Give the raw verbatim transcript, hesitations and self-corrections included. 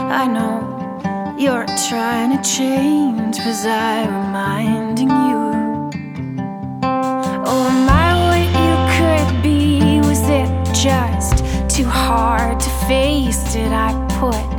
I know you're trying to change, was I reminding you? Or am I what you could be? Was it just too hard to face? Did I put